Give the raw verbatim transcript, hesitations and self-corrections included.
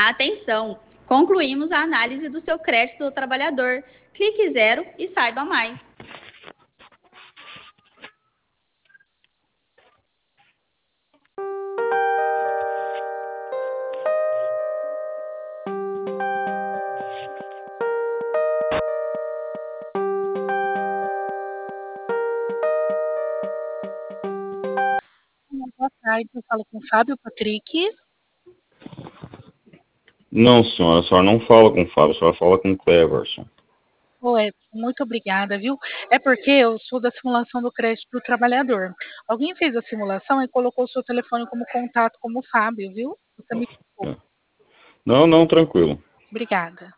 Atenção! Concluímos a análise do seu crédito do trabalhador. Clique zero e saiba mais. Boa tarde, eu falo com o Fábio Patrick. Não, senhora, a senhora não fala com o Fábio, a senhora fala com o Cleverson. Ué, muito obrigada, viu? É porque eu sou da simulação do crédito do trabalhador. Alguém fez a simulação e colocou o seu telefone como contato como Fábio, viu? Você me... Não, não, tranquilo. Obrigada.